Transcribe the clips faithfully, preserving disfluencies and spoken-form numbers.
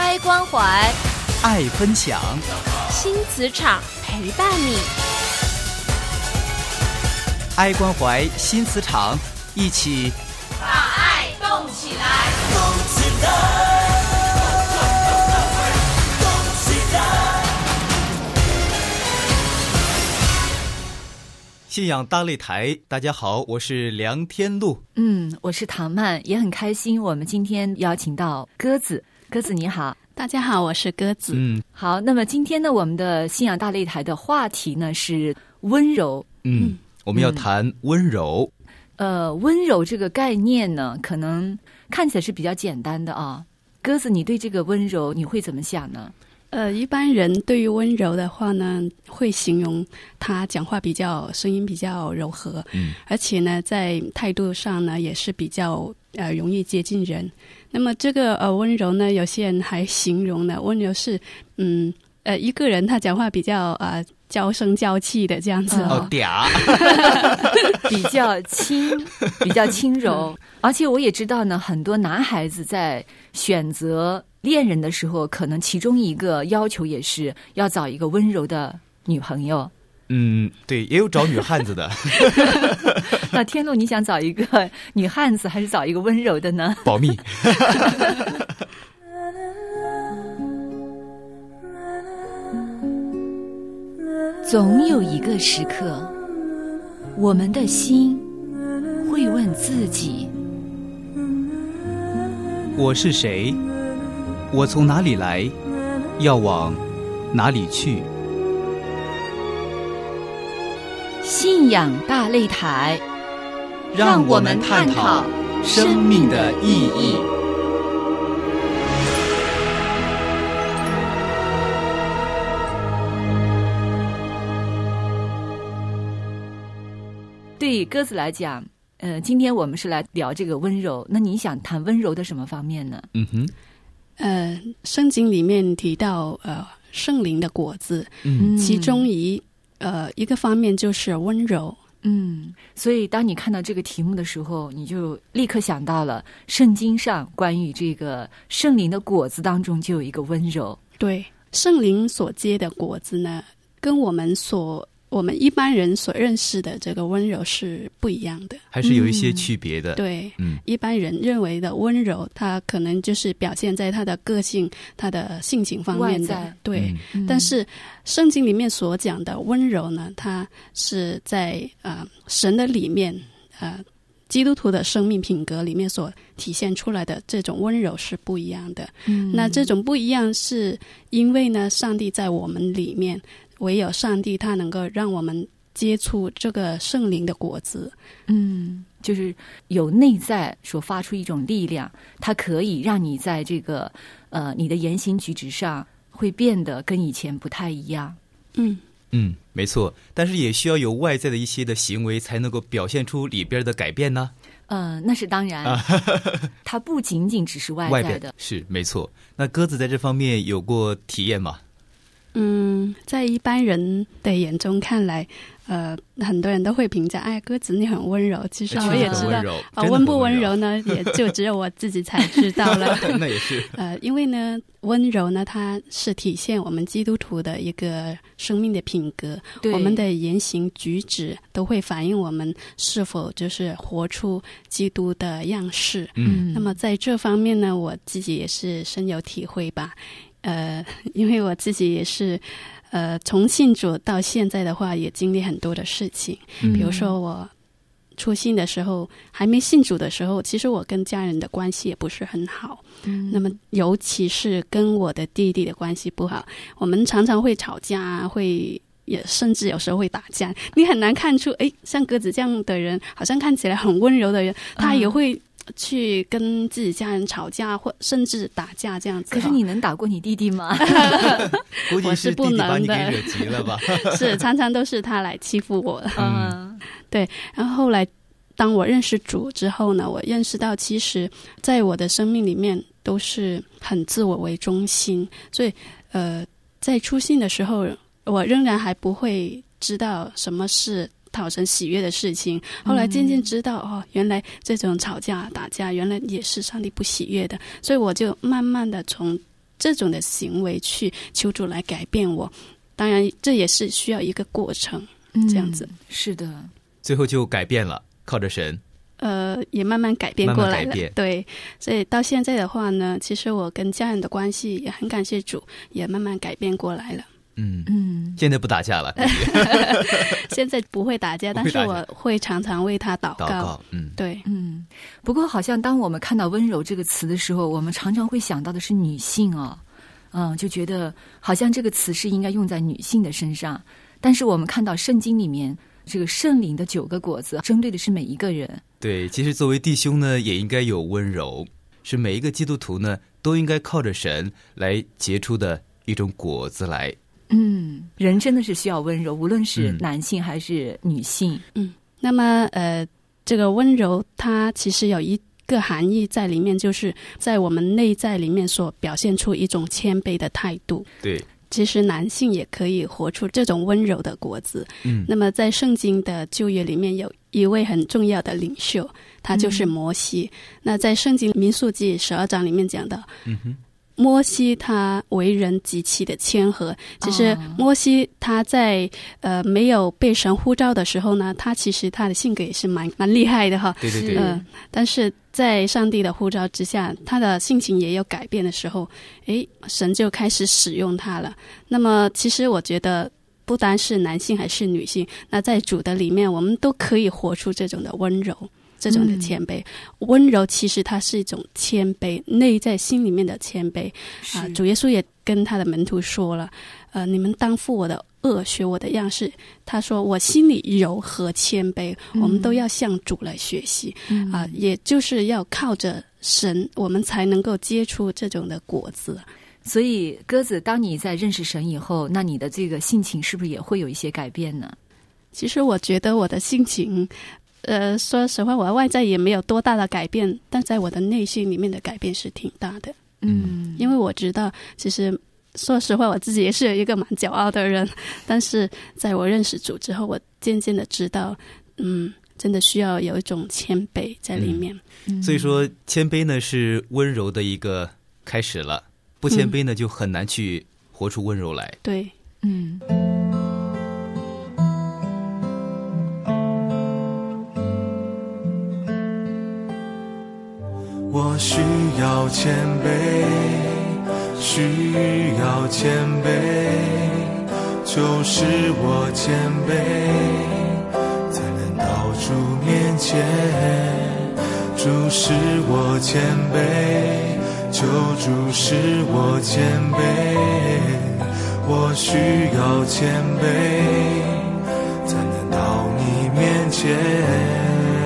爱关怀， 爱分享， 新磁场陪伴你。 爱关怀新磁场，一起把爱动起来， 动起来，动起来。 信仰大擂台，大家好，我是梁天禄。 嗯，我是唐曼，也很开心，我们今天邀请到鸽子。鸽子你好。 大家好，我是鸽子。 嗯， 好，那么今天呢，我们的信仰大擂台的话题呢是温柔。 嗯，我们要谈温柔。 呃，温柔这个概念呢，可能看起来是比较简单的啊。鸽子，你对这个温柔你会怎么想呢？ 呃，一般人对于温柔的话呢，会形容他讲话比较声音比较柔和，嗯，而且呢，在态度上呢也是比较呃容易接近人。那么这个呃温柔呢，有些人还形容呢，温柔是嗯呃一个人他讲话比较呃娇声娇气的这样子哦，嗲， 比较轻，比较轻柔。而且我也知道呢，很多男孩子在选择恋人的时候，可能其中一个要求也是要找一个温柔的女朋友。 嗯，对，也有找女汉子的。 那天禄，你想找一个女汉子还是找一个温柔的呢？ 保密。 总有一个时刻，我们的心会问自己： 我是谁？我从哪里来？要往哪里去？ 信仰大擂台， 让我们探讨生命的意义。 对鸽子来讲，呃，今天我们是来聊这个温柔。那你想谈温柔的什么方面呢？ 嗯哼， 呃，圣经里面提到呃圣灵的果子， 嗯， 其中一呃一个方面就是温柔。 嗯，所以当你看到这个题目的时候，你就立刻想到了圣经上关于这个圣灵的果子当中就有一个温柔。 对，圣灵所结的果子呢，跟我们所我们一般人所认识的这个温柔是不一样的， 还是有一些区别的。 嗯、对， 嗯， 一般人认为的温柔，它可能就是表现在他的个性、他的性情方面的。对、嗯，但是圣经里面所讲的温柔呢，它是在呃神的里面，呃基督徒的生命品格里面所体现出来的这种温柔是不一样的。嗯，那这种不一样是因为呢，上帝在我们里面。唯有上帝他能够让我们接触这个圣灵的果子， 嗯，就是有内在所发出一种力量，它可以让你在这个呃你的言行举止上会变得跟以前不太一样。 嗯嗯，没错，但是也需要有外在的一些的行为才能够表现出里边的改变呢。 呃，那是当然，它不仅仅只是外在的， 是没错。那鸽子在这方面有过体验吗？ 嗯，在一般人的眼中看来，呃，很多人都会评价，哎，鸽子你很温柔。其实我也知道，啊、呃，温不温柔呢，也就只有我自己才知道了。 那也是。 呃，因为呢，温柔呢，它是体现我们基督徒的一个生命的品格，我们的言行举止都会反映我们是否就是活出基督的样式。嗯，那么在这方面呢，我自己也是深有体会吧。呃，因为我自己也是，呃，从信主到现在的话，也经历很多的事情。嗯、比如说我初信的时候，还没信主的时候，其实我跟家人的关系也不是很好。嗯，那么尤其是跟我的弟弟的关系不好，我们常常会吵架，会也甚至有时候会打架。你很难看出，哎，像鸽子这样的人，好像看起来很温柔的人，他也会。去跟自己家人吵架，或甚至打架这样子。 可是你能打过你弟弟吗？ 估计是弟弟把你给惹急了吧？ 是，常常都是他来欺负我。嗯，对。然后后来，当我认识主之后呢，我认识到其实在我的生命里面都是很自我为中心，所以呃，在初信的时候，我仍然还不会知道什么是讨神喜悦的事情。后来渐渐知道、嗯、哦，原来这种吵架打架原来也是上帝不喜悦的，所以我就慢慢的从这种的行为去求主来改变我。当然这也是需要一个过程，这样子、 嗯、是的， 最后就改变了，靠着神呃，也慢慢改变过来了， 慢慢改变。 对，所以到现在的话呢，其实我跟家人的关系也很感谢主，也慢慢改变过来了。 嗯嗯， 现在不打架了现在不会打架，但是我会常常为他祷告。 祷告，嗯， 对， 嗯。不过好像当我们看到温柔这个词的时候，我们常常会想到的是女性哦，嗯，就觉得好像这个词是应该用在女性的身上。但是我们看到圣经里面这个圣灵的九个果子，针对的是每一个人。 对，其实作为弟兄呢，也应该有温柔，是每一个基督徒呢都应该靠着神来结出的一种果子来。 嗯，人真的是需要温柔，无论是男性还是女性。 嗯，那么呃，这个温柔它其实有一个含义在里面，就是在我们内在里面所表现出一种谦卑的态度。 对， 其实男性也可以活出这种温柔的果子。 嗯， 那么在圣经的旧约里面有一位很重要的领袖，他就是摩西。嗯、那在圣经民数记十二章里面讲到， 嗯哼， 摩西他为人极其的谦和。其实摩西他在呃没有被神呼召的时候呢，他其实他的性格也是蛮蛮厉害的哈。 对对对。 呃，但是在上帝的呼召之下，他的性情也有改变的时候，诶，神就开始使用他了。那么其实我觉得不单是男性还是女性，那在主的里面我们都可以活出这种的温柔，这种的谦卑。嗯、温柔其实它是一种谦卑，内在心里面的谦卑啊、呃。主耶稣也跟他的门徒说了，呃，你们当负我的恶，学我的样式。他说我心里柔和谦卑、嗯、我们都要向主来学习啊、呃，也就是要靠着神，我们才能够结出这种的果子。 所以鸽子，当你在认识神以后，那你的这个性情是不是也会有一些改变呢？ 其实我觉得我的性情呃，说实话，我的外在也没有多大的改变，但在我的内心里面的改变是挺大的。 嗯， 因为我知道，其实说实话，我自己也是有一个蛮骄傲的人，但是在我认识主之后，我渐渐的知道，嗯，真的需要有一种谦卑在里面。 嗯、所以说，谦卑呢是温柔的一个开始了，不谦卑呢、嗯、就很难去活出温柔来。 对， 嗯。 我需要谦卑，需要谦卑，就是我谦卑，才能到主面前。主是我谦卑，救主是我谦卑，我需要谦卑，才能到你面前。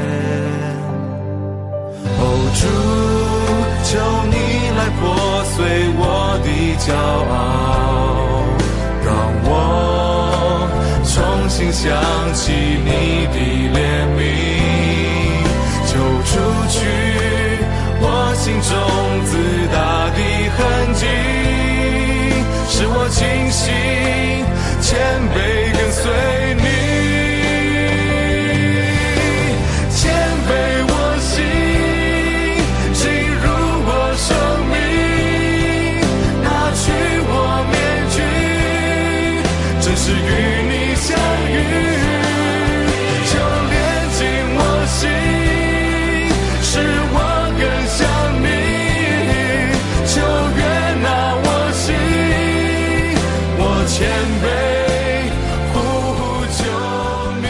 哦，主，求你来破碎我的骄傲，让我重新想起你的怜悯，就除去我心中自大的痕迹，使我清醒谦卑跟随你。是与你相遇，就连进我心，使我更像你，就悦纳我心，我谦卑呼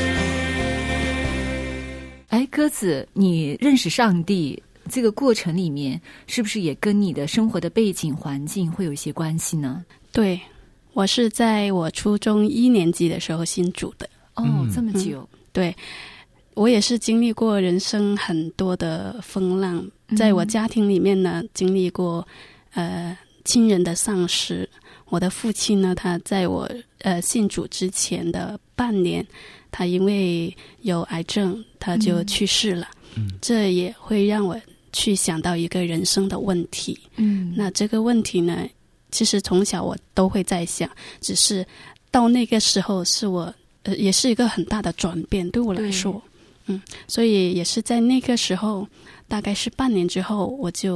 求你。 哎，鸽子，你认识上帝这个过程里面，是不是也跟你的生活的背景环境会有一些关系呢？ 对，我是在我初中一年级的时候信主的。 哦，这么久。 嗯、对，我也是经历过人生很多的风浪，在我家庭里面呢，经历过呃亲人的丧失。我的父亲呢，他在我呃信主之前的半年，他因为有癌症，他就去世了。嗯，这也会让我去想到一个人生的问题。嗯，那这个问题呢，其实从小我都会在想，只是到那个时候是我呃也是一个很大的转变对我来说。嗯，所以也是在那个时候，大概是半年之后，我就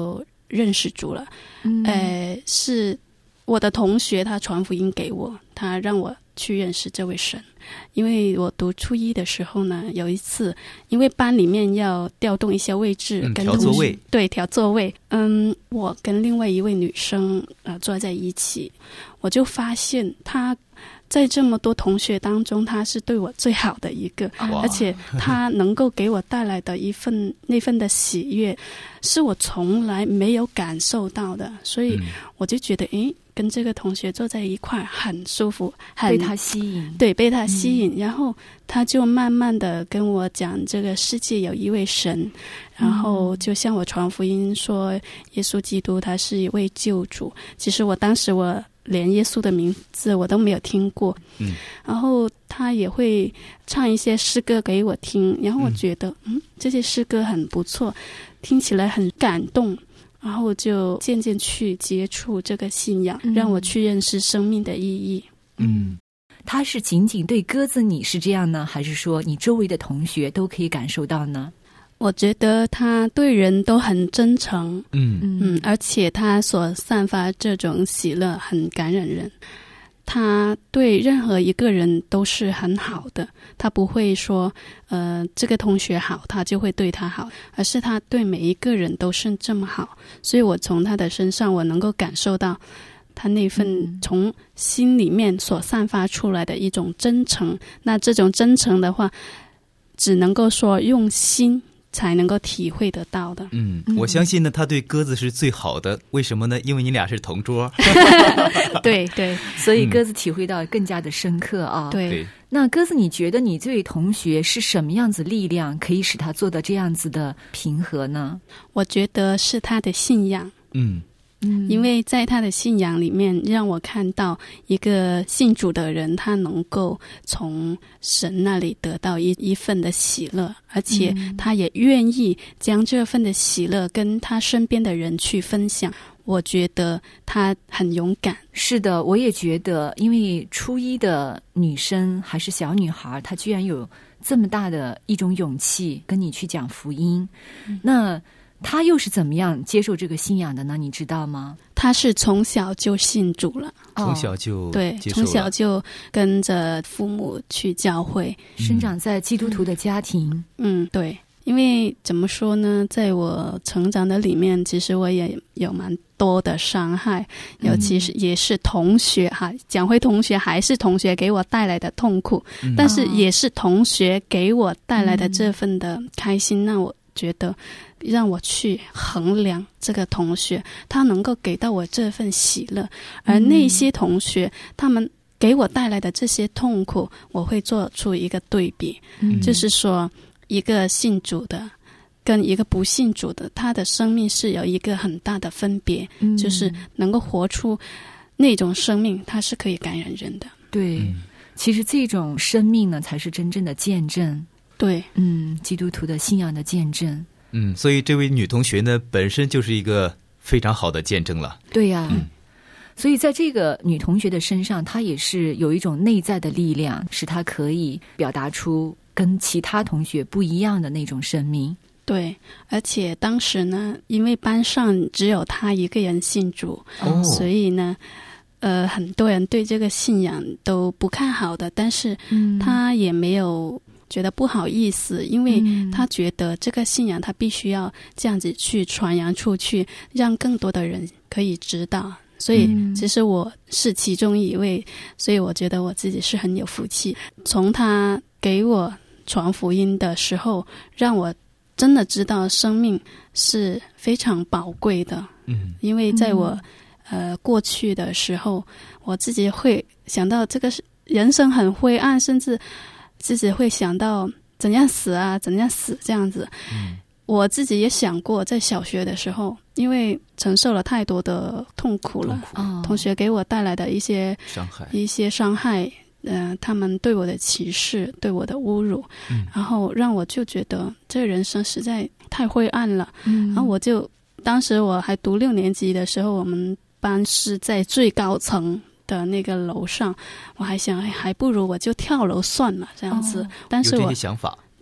认识主了。 嗯， 呃，是我的同学他传福音给我，他让我去认识这位神。因为我读初一的时候呢，有一次因为班里面要调动一些位置， 嗯、 跟调座位， 对，调座位。嗯，我跟另外一位女生呃坐在一起，我就发现她在这么多同学当中，她是对我最好的一个，而且她能够给我带来的一份那份的喜悦，是我从来没有感受到的，所以我就觉得，诶，跟这个同学坐在一块很舒服，很被他吸引， 对，被他吸引、嗯、然后他就慢慢的跟我讲这个世界有一位神，然后就向我传福音说耶稣基督他是一位救主。其实我当时我连耶稣的名字我都没有听过，嗯，然后他也会唱一些诗歌给我听，然后我觉得 嗯, 嗯这些诗歌很不错，听起来很感动，然后就渐渐去接触这个信仰、嗯、让我去认识生命的意义。 嗯，他是仅仅对鸽子你是这样呢，还是说你周围的同学都可以感受到呢？ 我觉得他对人都很真诚，嗯嗯，而且他所散发这种喜乐很感染人。他对任何一个人都是很好的，他不会说呃这个同学好他就会对他好，而是他对每一个人都是这么好。所以我从他的身上我能够感受到他那份从心里面所散发出来的一种真诚。那这种真诚的话只能够说用心才能够体会得到的。 嗯，我相信呢他对鸽子是最好的，为什么呢？因为你俩是同桌。 对对， 所以鸽子体会到更加的深刻啊。 对，对， 那鸽子你觉得你这位同学是什么样子力量可以使他做到这样子的平和呢？ 我觉得是他的信仰。嗯嗯，因为在他的信仰里面让我看到一个信主的人他能够从神那里得到一一份的喜乐，而且他也愿意将这份的喜乐跟他身边的人去分享。我觉得他很勇敢。 是的，我也觉得，因为初一的女生还是小女孩，她居然有这么大的一种勇气跟你去讲福音、嗯、那他又是怎么样接受这个信仰的呢？你知道吗？ 他是从小就信主了， 从小就对，从小就跟着父母去教会， 生长在基督徒的家庭。 嗯，嗯对。因为怎么说呢，在我成长的里面，其实我也有蛮多的伤害，尤其是也是同学哈，讲回同学还是同学给我带来的痛苦、嗯、但是也是同学给我带来的这份的开心、嗯、那我觉得让我去衡量这个同学他能够给到我这份喜乐，而那些同学、嗯、他们给我带来的这些痛苦，我会做出一个对比、嗯、就是说一个信主的跟一个不信主的，他的生命是有一个很大的分别、嗯、就是能够活出那种生命，它是可以感染人的。 对、嗯、其实这种生命呢才是真正的见证。 对， 嗯，基督徒的信仰的见证。 嗯，所以这位女同学呢本身就是一个非常好的见证了。 对呀、啊嗯，所以在这个女同学的身上，她也是有一种内在的力量，使她可以表达出跟其他同学不一样的那种生命。 对，而且当时呢，因为班上只有她一个人信主、哦、所以呢呃，很多人对这个信仰都不看好的，但是她也没有觉得不好意思，因为她觉得这个信仰她必须要这样子去传扬出去，让更多的人可以知道。所以其实我是其中一位，所以我觉得我自己是很有福气。从她给我传福音的时候，让我真的知道生命是非常宝贵的。嗯，因为在我、嗯、呃过去的时候，我自己会想到这个人生很灰暗，甚至自己会想到怎样死啊，怎样死这样子。嗯，我自己也想过，在小学的时候，因为承受了太多的痛苦了，痛苦同学给我带来的一些伤害， 一些伤害。呃，他们对我的歧视，对我的侮辱、嗯、然后让我就觉得这个人生实在太灰暗了、嗯、然后我就当时我还读六年级的时候，我们班是在最高层的那个楼上，我还想、哎、还不如我就跳楼算了这样子、哦、但是我有这些想法。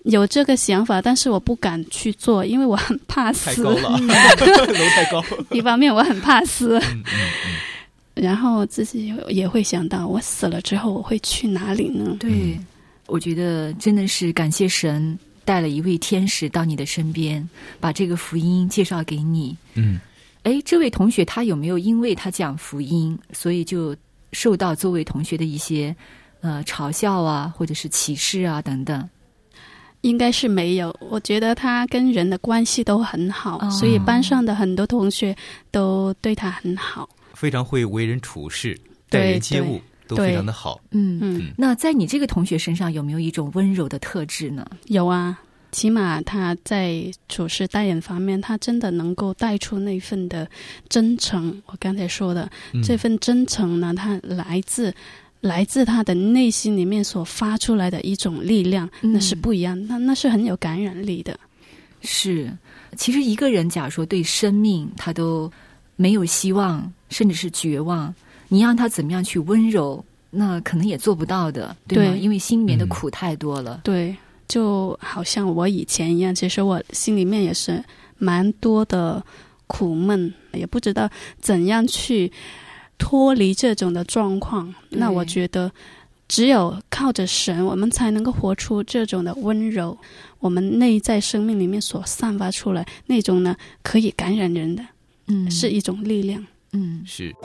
有这个想法，但是我不敢去做，因为我很怕死。 太高了，楼太高。 一方面我很怕死， 嗯嗯嗯， 然后自己也会想到，我死了之后我会去哪里呢？ 对，我觉得真的是感谢神带了一位天使到你的身边，把这个福音介绍给你。 嗯， 哎，这位同学他有没有因为他讲福音，所以就受到周围同学的一些呃嘲笑啊，或者是歧视啊等等？ 应该是没有，我觉得他跟人的关系都很好， 哦， 所以班上的很多同学都对他很好， 非常会为人处事，待人接物都非常的好。 嗯嗯， 那在你这个同学身上有没有一种温柔的特质呢？ 有啊，起码他在处事待人方面，他真的能够带出那份的真诚。我刚才说的， 嗯， 这份真诚呢，它来自来自他的内心里面所发出来的一种力量， 嗯， 那是不一样，那那是很有感染力的。 是，其实一个人假如说对生命他都没有希望，甚至是绝望，你让他怎么样去温柔，那可能也做不到的，对吗？ 对， 因为心里面的苦太多了。 对，就好像我以前一样，其实我心里面也是蛮多的苦闷，也不知道怎样去脱离这种的状况。那我觉得只有靠着神，我们才能够活出这种的温柔，我们内在生命里面所散发出来那种呢，可以感染人的， 嗯， 是一种力量。 嗯， 是。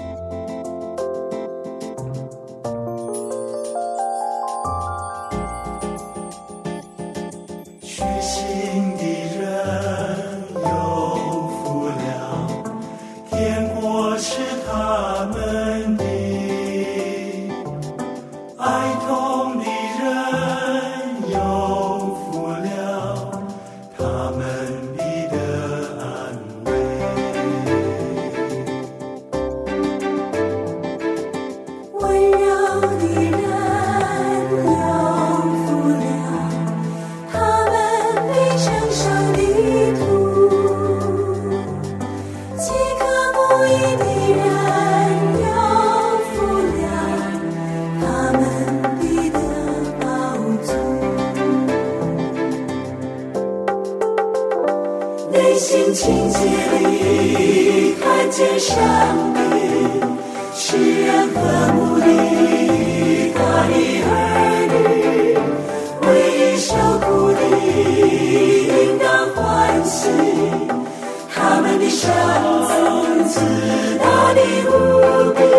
虚心的人有福了，天国是他们的；哀痛的人有福了，他们必得安慰。温柔的人有福了，他们必承受地土；饥渴慕义的人有福了，他们必得饱足。内心清洁里看见上帝，是人和睦的他的儿女，为受苦的应当欢喜，他们的神子自大的无比。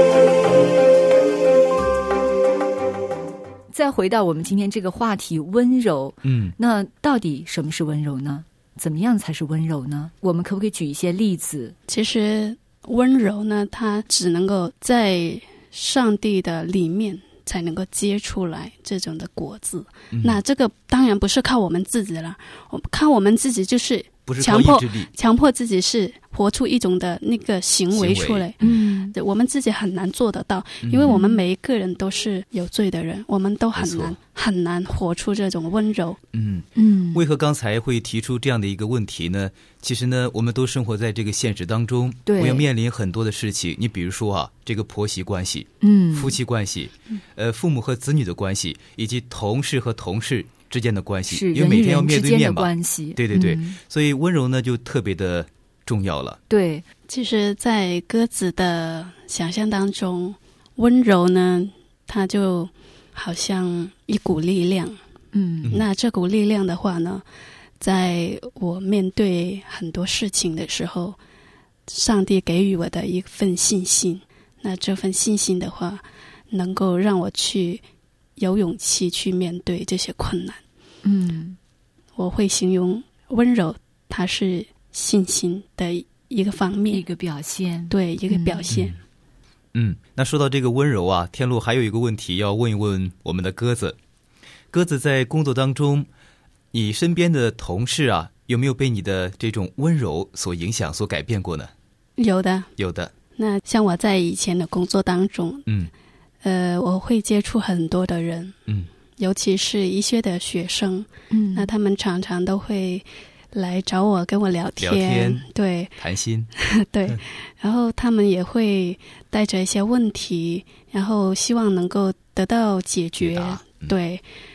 再回到我们今天这个话题，温柔， 嗯， 那到底什么是温柔呢？怎么样才是温柔呢？我们可不可以举一些例子？ 其实温柔呢，它只能够在上帝的里面才能够结出来这种的果子， 嗯， 那这个当然不是靠我们自己了，我靠我们自己就是不是靠强迫意志力， 强迫自己是活出一种的那个行为出来， 嗯， 我们自己很难做得到， 嗯， 因为我们每一个人都是有罪的人，我们都很难没错很难活出这种温柔。 嗯嗯， 为何刚才会提出这样的一个问题呢？其实呢，我们都生活在这个现实当中， 对我要面临很多的事情。你比如说啊，这个婆媳关系， 嗯， 夫妻关系，呃，父母和子女的关系，以及同事和同事之间的关系， 是因为每天要人与人之间的面对面嘛， 关系， 对对对， 嗯， 所以温柔呢就特别的重要了。 对， 其实在鸽子的想象当中，温柔呢它就好像一股力量， 嗯嗯那这股力量的话呢，在我面对很多事情的时候，上帝给予我的一份信心，那这份信心的话能够让我去有勇气去面对这些困难。 嗯， 我会形容温柔它是信心的一个方面， 一个表现， 对，一个表现。 嗯，那说到这个温柔啊，天路还有一个问题要问一问我们的鸽子。鸽子在工作当中，你身边的同事啊，有没有被你的这种温柔所影响、所改变过呢？ 有的， 有的。 那像我在以前的工作当中， 嗯呃，我会接触很多的人， 嗯， 尤其是一些的学生， 嗯， 那他们常常都会来找我跟我聊天， 聊天对谈心， 对，然后他们也会带着一些问题，然后希望能够得到解决， 解答嗯对，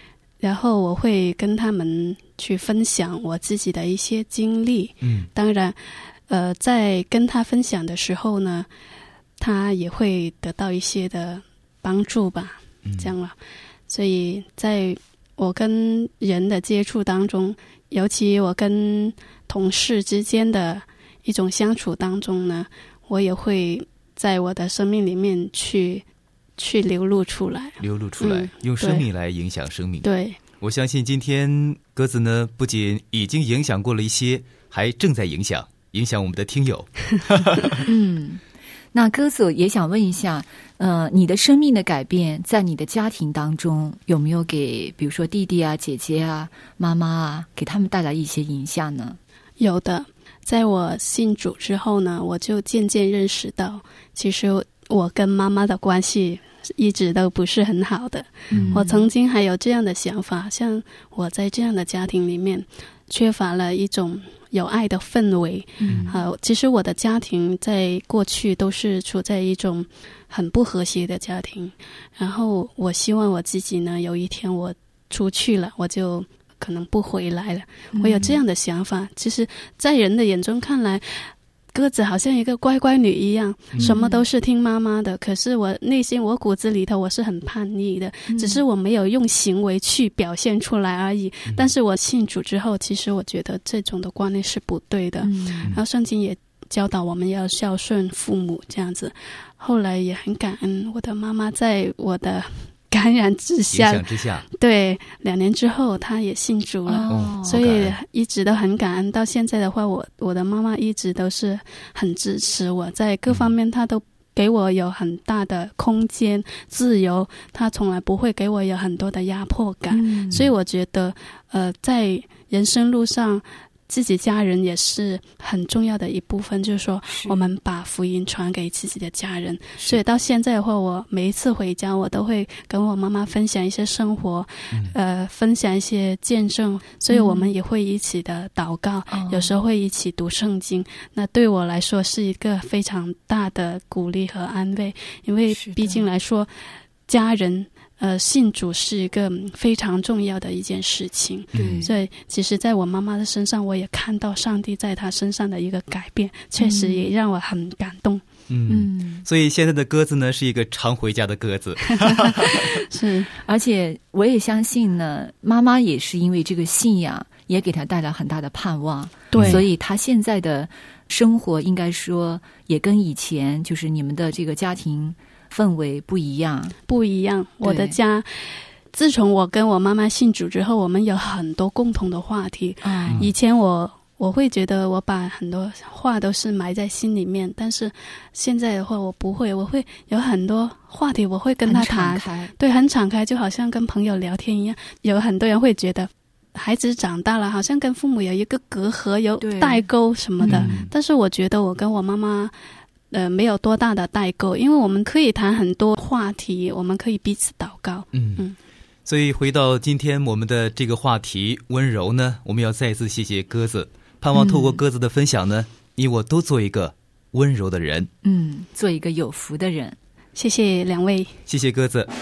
然后我会跟他们去分享我自己的一些经历。 嗯， 当然，呃，在跟他分享的时候呢，他也会得到一些的帮助吧， 嗯、 这样了。所以在我跟人的接触当中，尤其我跟同事之间的一种相处当中呢，我也会在我的生命里面去去流露出来， 流露出来、嗯、用生命来影响生命。 对， 我相信今天鸽子呢，不仅已经影响过了一些，还正在影响影响我们的听友。 嗯，那鸽子也想问一下，呃，你的生命的改变，在你的家庭当中有没有给，比如说弟弟啊、姐姐啊、妈妈啊，给他们带来一些影响呢？ 有的，在我信主之后呢，我就渐渐认识到，其实我跟妈妈的关系一直都不是很好的。嗯，我曾经还有这样的想法，像我在这样的家庭里面，缺乏了一种有爱的氛围。嗯，呃，其实我的家庭在过去都是处在一种很不和谐的家庭，然后我希望我自己呢，有一天我出去了，我就可能不回来了。我有这样的想法。其实在人的眼中看来，鸽子好像一个乖乖女一样，什么都是听妈妈的、嗯、可是我内心我骨子里头我是很叛逆的、嗯、只是我没有用行为去表现出来而已、嗯、但是我信主之后，其实我觉得这种的观念是不对的、嗯、然后圣经也教导我们要孝顺父母这样子。后来也很感恩我的妈妈在我的感染之下， 影响之下， 对，两年之后他也信主了、哦、所以一直都很感恩。到现在的话，我我的妈妈一直都是很支持我，在各方面她都给我有很大的空间自由，她从来不会给我有很多的压迫感、嗯、所以我觉得呃，在人生路上自己家人也是很重要的一部分，就是说我们把福音传给自己的家人。所以到现在的话，我每一次回家我都会跟我妈妈分享一些生活、嗯、呃，分享一些见证，所以我们也会一起的祷告、嗯、有时候会一起读圣经、哦、那对我来说是一个非常大的鼓励和安慰，因为毕竟来说家人呃，信主是一个非常重要的一件事情。对，所以其实在我妈妈的身上，我也看到上帝在她身上的一个改变，确实也让我很感动。 嗯，嗯，所以现在的鸽子呢，是一个常回家的鸽子。 是，而且我也相信呢，妈妈也是因为这个信仰，也给她带来很大的盼望。对，所以她现在的生活应该说也跟以前就是你们的这个家庭氛围不一样， 不一样。我的家，自从我跟我妈妈信主之后，我们有很多共同的话题。嗯、以前我我会觉得我把很多话都是埋在心里面，但是现在的话我不会，我会有很多话题我会跟他谈，对，很敞开，就好像跟朋友聊天一样。有很多人会觉得孩子长大了，好像跟父母有一个隔阂，有代沟什么的、嗯、但是我觉得我跟我妈妈呃，没有多大的代沟，因为我们可以谈很多话题，我们可以彼此祷告。 嗯嗯，所以回到今天我们的这个话题温柔呢，我们要再次谢谢鸽子，盼望透过鸽子的分享呢、嗯、你我都做一个温柔的人， 嗯，做一个有福的人。 谢谢两位， 谢谢鸽子。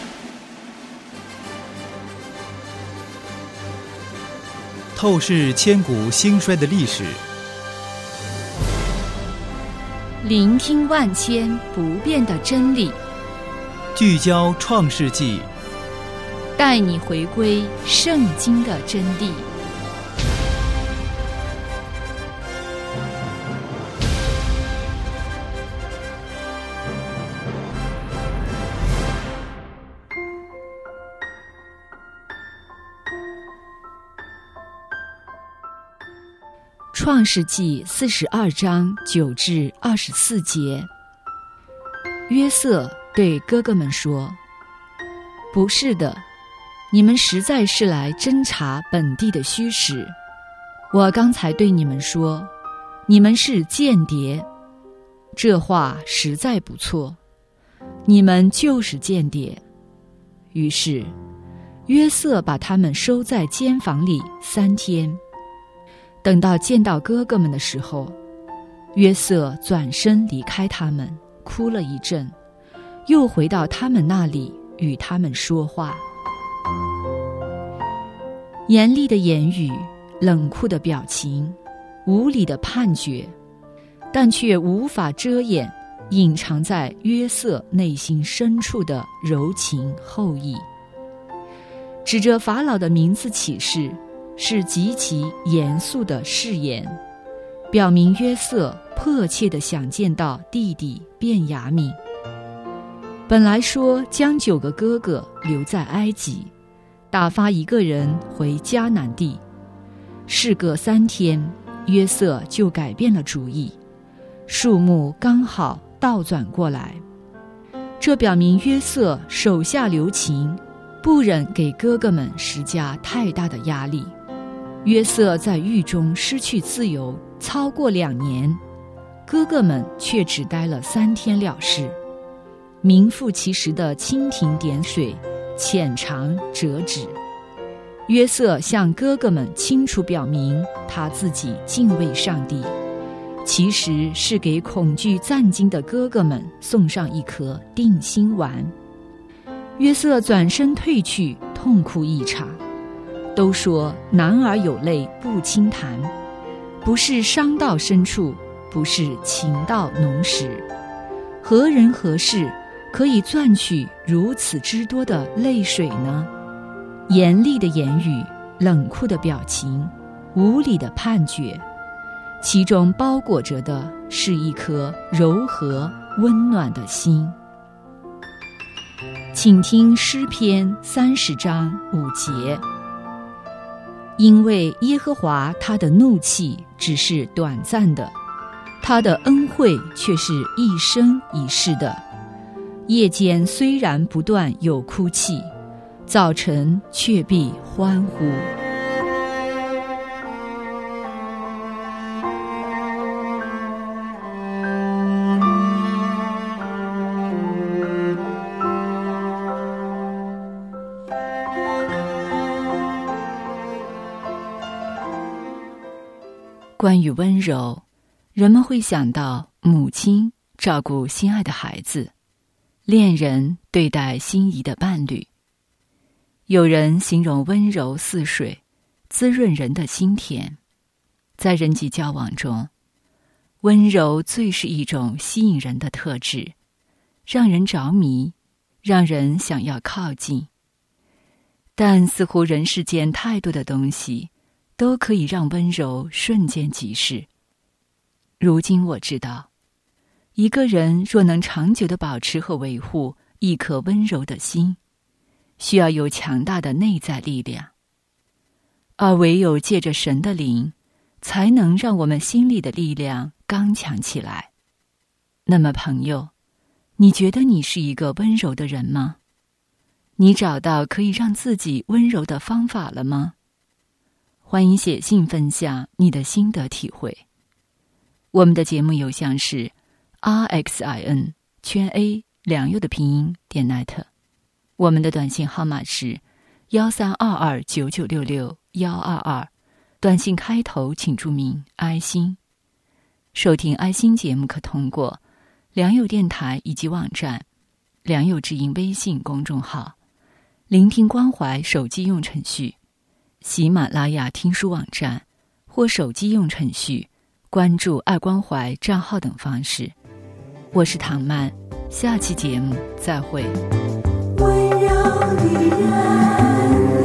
透视千古兴衰的历史， 聆听万千不变的真理， 聚焦创世纪， 带你回归圣经的真谛。创世纪四十二章九至二十四节，约瑟对哥哥们说：“不是的，你们实在是来侦查本地的虚实。我刚才对你们说，你们是间谍，这话实在不错，你们就是间谍。”于是，约瑟把他们收在监房里三天。等到见到哥哥们的时候，约瑟转身离开他们，哭了一阵，又回到他们那里与他们说话。 严厉的言语，冷酷的表情，无理的判决，但却无法遮掩隐藏在约瑟内心深处的柔情厚谊。指着法老的名字起誓，是极其严肃的誓言，表明约瑟迫切地想见到弟弟便雅悯。本来说将九个哥哥留在埃及，打发一个人回迦南地，事隔三天，约瑟就改变了主意，数目刚好倒转过来。这表明约瑟手下留情，不忍给哥哥们施加太大的压力。约瑟在狱中失去自由超过两年，哥哥们却只待了三天了事，名副其实的蜻蜓点水，浅尝辄止。约瑟向哥哥们清楚表明他自己敬畏上帝，其实是给恐惧战惊的哥哥们送上一颗定心丸。约瑟转身退去，痛哭一场。都说男儿有泪不轻弹，不是伤到深处，不是情到浓时，何人何事可以赚取如此之多的泪水呢？严厉的言语，冷酷的表情，无理的判决，其中包裹着的是一颗柔和温暖的心。请听诗篇三十章五节。因为耶和华他的怒气只是短暂的，他的恩惠却是一生一世的。夜间虽然不断有哭泣，早晨却必欢呼。关于温柔，人们会想到母亲照顾心爱的孩子，恋人对待心仪的伴侣。有人形容温柔似水，滋润人的心田。在人际交往中，温柔最是一种吸引人的特质，让人着迷，让人想要靠近。但似乎人世间太多的东西都可以让温柔瞬间即逝。如今我知道，一个人若能长久地保持和维护一颗温柔的心，需要有强大的内在力量，而唯有借着神的灵，才能让我们心里的力量刚强起来。那么朋友，你觉得你是一个温柔的人吗？你找到可以让自己温柔的方法了吗？欢迎写信分享你的心得体会。我们的节目邮箱是 r x i n 圈 a 良友的拼音点 net， 我们的短信号码是幺三二二九九六六幺二二，短信开头请注明爱心。收听爱心节目可通过良友电台以及网站、良友之音微信公众号、聆听关怀手机用程序、喜马拉雅听书网站或手机用程序关注爱关怀账号等方式。我是唐曼，下期节目再会。 温柔的人